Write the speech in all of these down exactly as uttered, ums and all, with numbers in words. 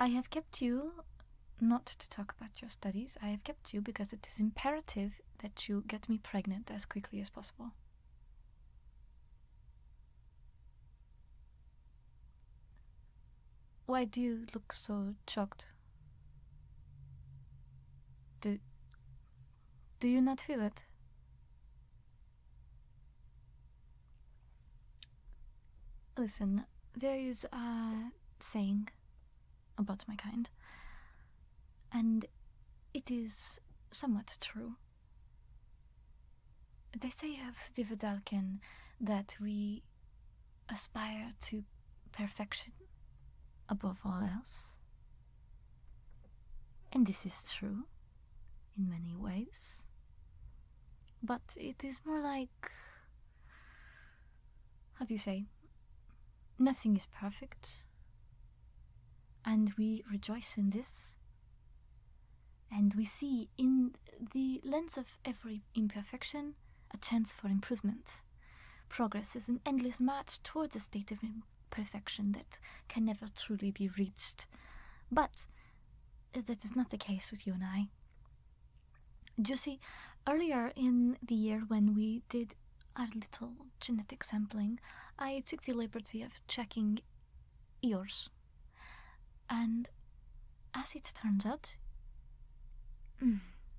I have kept you not to talk about your studies. I have kept you because it is imperative that you get me pregnant as quickly as possible. Why do you look so shocked? Do, do you not feel it? Listen, there is a saying about my kind, and it is somewhat true. They say of the Vidalcan that we aspire to perfection above all else. And this is true in many ways. But it is more like, how do you say, nothing is perfect. And we rejoice in this. And we see in the lens of every imperfection a chance for improvement. Progress is an endless march towards a state of imperfection that can never truly be reached. But that is not the case with you and I. Do you see, earlier in the year when we did our little genetic sampling, I took the liberty of checking yours. And as it turns out, mm,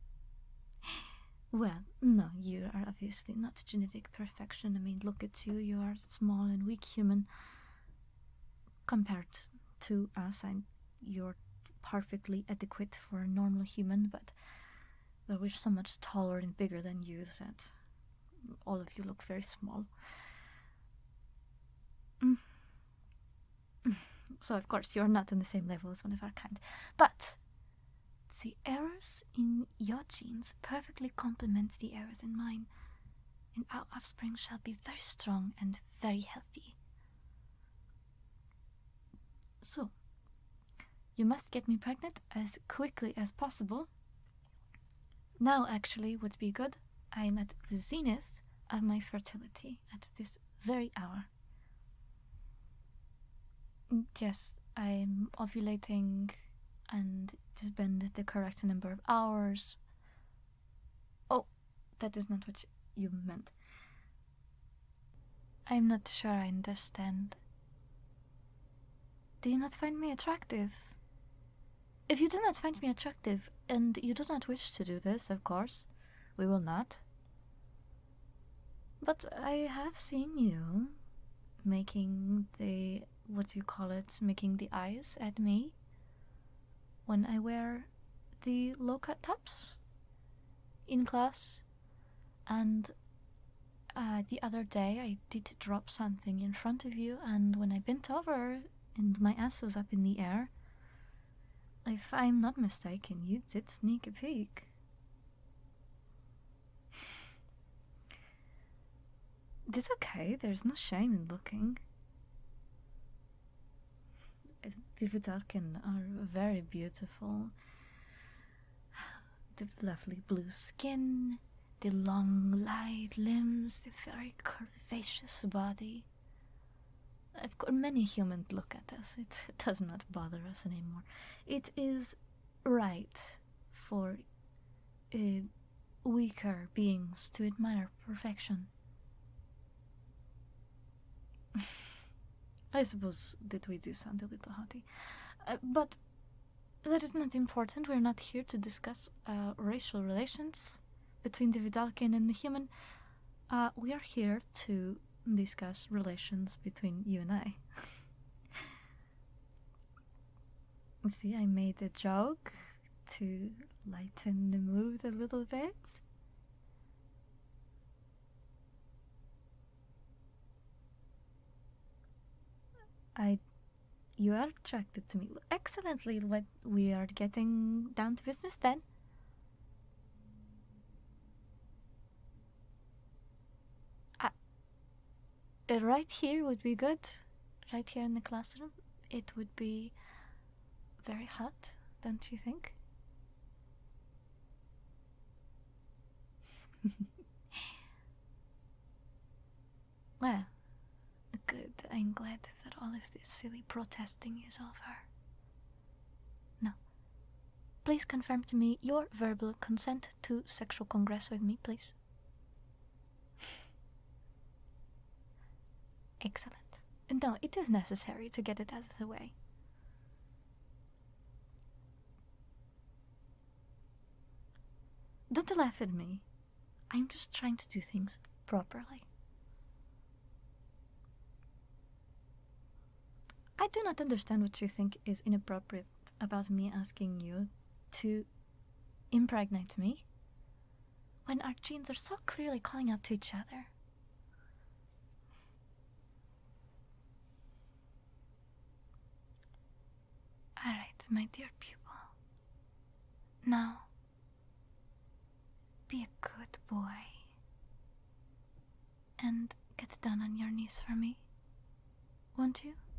well, no, you are obviously not genetic perfection. I mean, look at you, you are a small and weak human. Compared to us, I'm, you're perfectly adequate for a normal human, but well, we're so much taller and bigger than you that all of you look very small. Mm. Mm. So, of course, you're not on the same level as one of our kind. But the errors in your genes perfectly complement the errors in mine, and our offspring shall be very strong and very healthy. So, you must get me pregnant as quickly as possible. Now, actually, would be good. I am at the zenith of my fertility at this very hour. Yes, I'm ovulating and spend the correct number of hours. Oh, that is not what you meant. I'm not sure I understand. Do you not find me attractive? If you do not find me attractive, and you do not wish to do this, of course, we will not. But I have seen you making the, what do you call it, making the eyes at me when I wear the low-cut tops in class. And uh, the other day I did drop something in front of you, and when I bent over and my ass was up in the air, if I'm not mistaken, you did sneak a peek. It's okay, there's no shame in looking. The Vidalcan are very beautiful. The lovely blue skin, the long, light limbs, the very curvaceous body. Of course, many humans look at us. It, it does not bother us anymore. It is right for uh, weaker beings to admire perfection. I suppose that we do sound a little haughty. Uh, but that is not important. We're not here to discuss uh, racial relations between the Vidalcan and the human. Uh, we are here to discuss relations between you and I. See, I made a joke to lighten the mood a little bit. I, you are attracted to me. Excellently, what we are getting down to business then. Uh, right here would be good. Right here in the classroom. It would be very hot, don't you think? Well, good. I'm glad that all of this silly protesting is over. please confirm to me your verbal consent to sexual congress with me, please? Excellent. No, it is necessary to get it out of the way. Don't laugh at me. I'm just trying to do things properly. I do not understand what you think is inappropriate about me asking you to impregnate me when our genes are so clearly calling out to each other. Alright, my dear pupil. Now, be a good boy and get down on your knees for me, won't you?